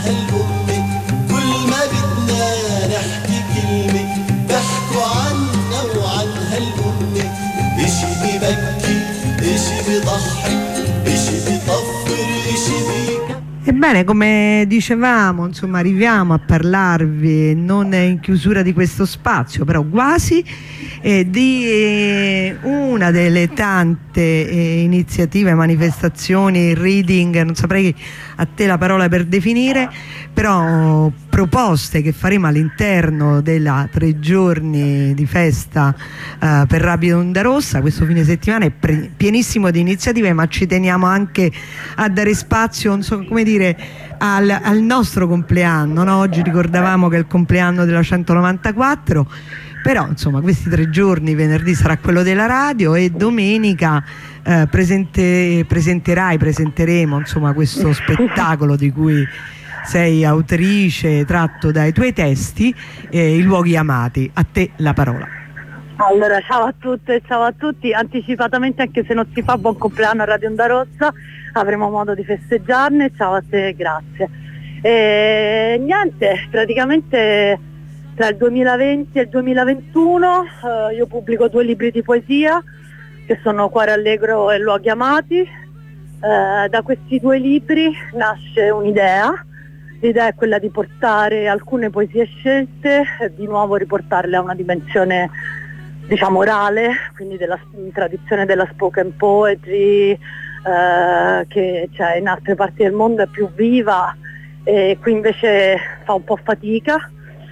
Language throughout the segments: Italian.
هالأمة كل ما بدنا نحكي كلمة بحكوا عنا وعن هالأمة إشي ببكي إشي بضحك إشي بطفر إشي بيك. Ebbene, come dicevamo, insomma, arriviamo a parlarvi non in chiusura di questo spazio, però quasi, di una delle tante iniziative, manifestazioni, reading, non saprei a te la parola per definire, però proposte che faremo all'interno della 3 giorni di festa per Rapido Onda Rossa. Questo fine settimana è pienissimo di iniziative, ma ci teniamo anche a dare spazio, non so come dire, al nostro compleanno, no? Oggi ricordavamo che è il compleanno della 194, però insomma questi 3 giorni, venerdì sarà quello della radio e domenica presenteremo insomma questo spettacolo di cui sei autrice, tratto dai tuoi testi, I luoghi amati. A te la parola. Allora, ciao a tutte e ciao a tutti, anticipatamente, anche se non si fa buon compleanno a Radio Onda Rossa, avremo modo di festeggiarne. Ciao a te, grazie. Niente, praticamente tra il 2020 e il 2021 io pubblico 2 libri di poesia che sono Cuore Allegro e Luoghi Amati. Da questi 2 libri nasce un'idea. L'idea è quella di portare alcune poesie scelte, di nuovo riportarle a una dimensione, diciamo, orale, quindi della tradizione della spoken poetry, che cioè, in altre parti del mondo è più viva e qui invece fa un po' fatica.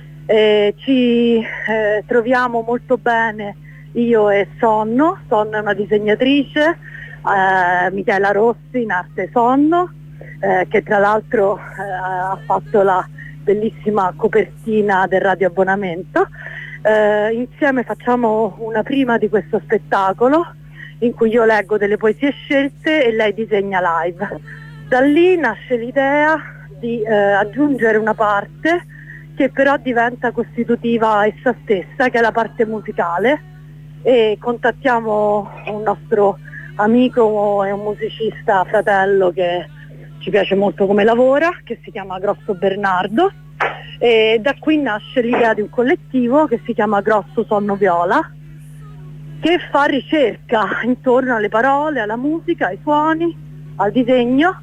Ci troviamo molto bene io e Sonno è una disegnatrice, Michela Rossi in arte Sonno, che tra l'altro ha fatto la bellissima copertina del Radio Abbonamento. Insieme facciamo una prima di questo spettacolo in cui io leggo delle poesie scelte e lei disegna live. Da lì nasce l'idea di aggiungere una parte che però diventa costitutiva essa stessa, che è la parte musicale, e contattiamo un nostro amico e un musicista fratello che ci piace molto come lavora, che si chiama Grosso Bernardo, e da qui nasce l'idea di un collettivo che si chiama Grosso Sonno Viola, che fa ricerca intorno alle parole, alla musica, ai suoni, al disegno,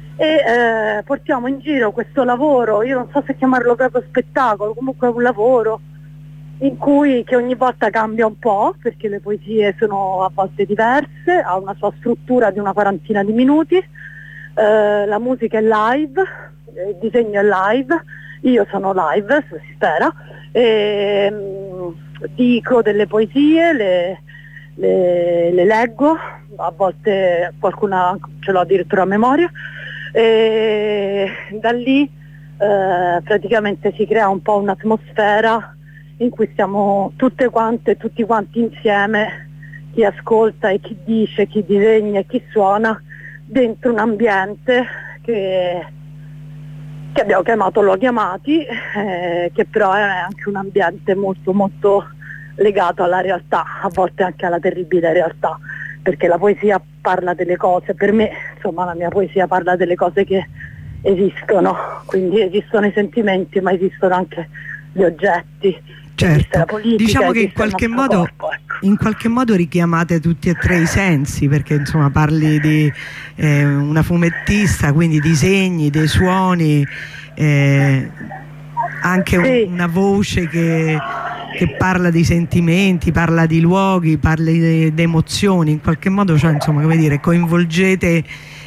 e portiamo in giro questo lavoro. Io non so se chiamarlo proprio spettacolo, comunque è un lavoro in cui che ogni volta cambia un po', perché le poesie sono a volte diverse, ha una sua struttura di una 40ina di minuti, la musica è live, il disegno è live, io sono live, se si spera, e dico delle poesie, le leggo, a volte qualcuna ce l'ho addirittura a memoria, e da lì praticamente si crea un po' un'atmosfera in cui stiamo tutte quante, tutti quanti insieme, chi ascolta e chi dice, chi disegna e chi suona, dentro un ambiente che abbiamo chiamato Luoghi Amati, che però è anche un ambiente molto molto legato alla realtà, a volte anche alla terribile realtà, perché la poesia parla delle cose, per me insomma la mia poesia parla delle cose che esistono, quindi esistono i sentimenti ma esistono anche gli oggetti. Certo, politica, diciamo che in qualche modo richiamate tutti e 3 i sensi, perché insomma parli di una fumettista, quindi disegni, dei suoni, anche sì, una voce che parla di sentimenti, parla di luoghi, parla di emozioni, in qualche modo, cioè, insomma, come dire, coinvolgete.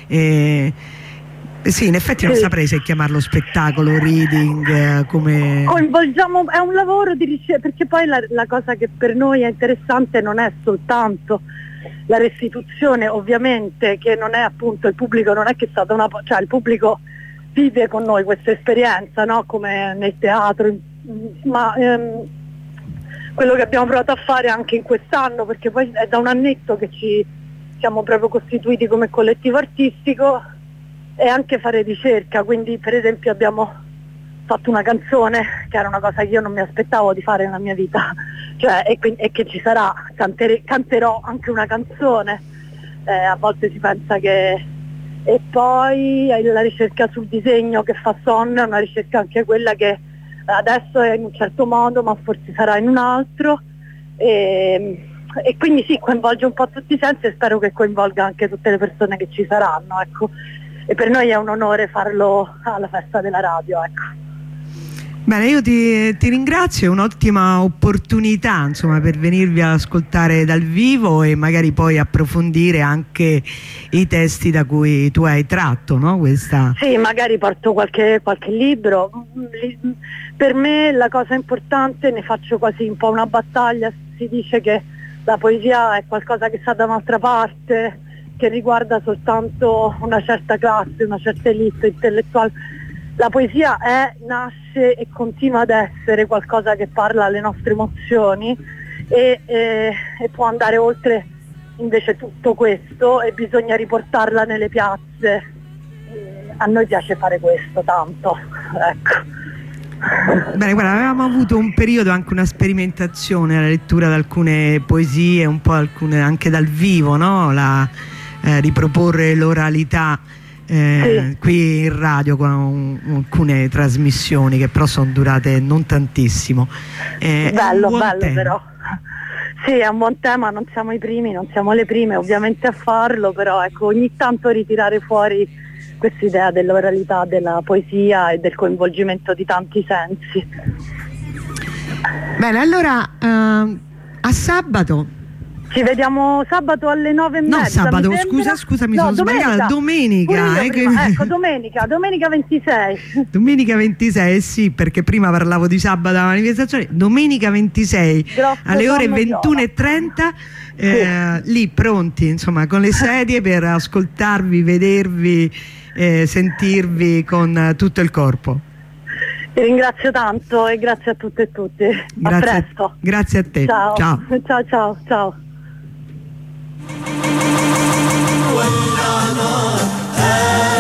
Sì, in effetti non saprei se chiamarlo spettacolo, reading, come... Coinvolgiamo, è un lavoro di ricerca, perché poi la cosa che per noi è interessante non è soltanto la restituzione, ovviamente, che non è appunto il pubblico, non è che è stata cioè il pubblico vive con noi questa esperienza, no? Come nel teatro, ma quello che abbiamo provato a fare anche in quest'anno, perché poi è da un annetto che ci siamo proprio costituiti come collettivo artistico, e anche fare ricerca, quindi per esempio abbiamo fatto una canzone che era una cosa che io non mi aspettavo di fare nella mia vita, cioè, e che ci sarà, canterò anche una canzone, a volte si pensa che e poi la ricerca sul disegno che fa Son è una ricerca anche quella che adesso è in un certo modo ma forse sarà in un altro, e quindi sì, coinvolge un po' tutti i sensi e spero che coinvolga anche tutte le persone che ci saranno, ecco. E per noi è un onore farlo alla festa della radio, ecco. Bene, io ti ringrazio, è un'ottima opportunità, insomma, per venirvi ad ascoltare dal vivo e magari poi approfondire anche i testi da cui tu hai tratto, no? Sì, magari porto qualche libro. Per me la cosa importante, ne faccio quasi un po' una battaglia, si dice che la poesia è qualcosa che sta da un'altra parte, che riguarda soltanto una certa classe, una certa elite intellettuale. La poesia nasce e continua ad essere qualcosa che parla alle nostre emozioni e può andare oltre invece tutto questo, e bisogna riportarla nelle piazze. A noi piace fare questo tanto, ecco. Bene, guarda, avevamo avuto un periodo, anche una sperimentazione, la lettura di alcune poesie, un po' alcune anche dal vivo, no? Riproporre l'oralità Sì. qui in radio con alcune trasmissioni che però sono durate non tantissimo. Bello tema. però. Sì, è un buon tema, non siamo i primi, non siamo le prime ovviamente a farlo, però ecco, ogni tanto ritirare fuori quest'idea dell'oralità, della poesia e del coinvolgimento di tanti sensi. Bene, allora a sabato. Ci vediamo sabato alle 9:30. No, sabato, mi sembra. scusa, mi No, sono sbagliata. Domenica. Ecco, domenica 26. Domenica 26, sì, perché prima parlavo di sabato alla manifestazione. Domenica 26 alle ore 21:30, lì pronti, insomma, con le sedie per ascoltarvi, vedervi, sentirvi con tutto il corpo. Ti ringrazio tanto e grazie a tutte e tutti. A presto. Grazie a te. Ciao. Ciao. Ciao.